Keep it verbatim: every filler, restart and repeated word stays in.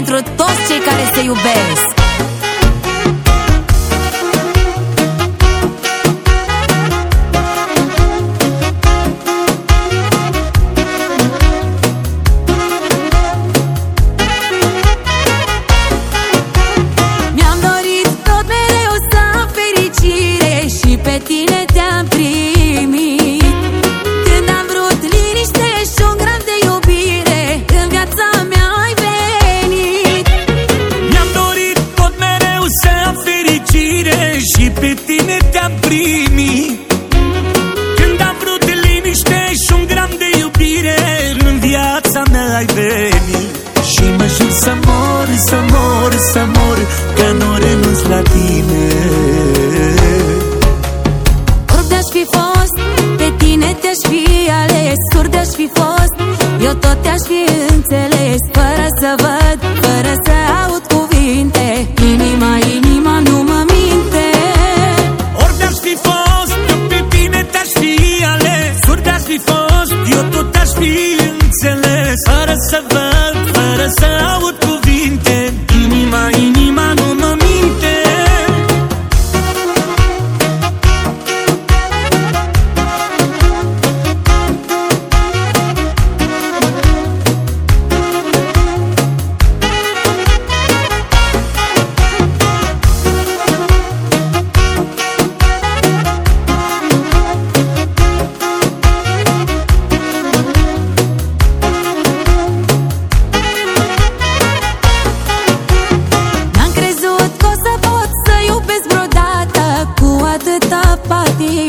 pentru toți cei care se iubesc. Mi-am dorit tot mereu să am fericire și pe tine te-am primit. Când am vrut liniște și un gram de iubire, în viața mea ai venit. Mi-am dorit tot mereu să am fericire și pe tine te-am primit. Când am vrut liniște și un gram de iubire, în viața mea ai venit. Și mă jur să mor, să mor, să mor, că nu renunț la tine. Orb de-aș fi fost, pe tine te-aș fi ales. Surd de-aș fi fost, eu tot te-aș fi înțeles. Fără să văd, fără să aud cuvinte, inima, inima nu mă minte. Ori de-aș fi fost, eu pe tine te-aș fi ales. Surd de-aș fi fost, eu tot te-aș fi înțeles. Fără să văd, fără să aud cuvinte, inima, inima nu mă minte. N-am crezut că o să pot să iubesc vreodată cu atâta patie.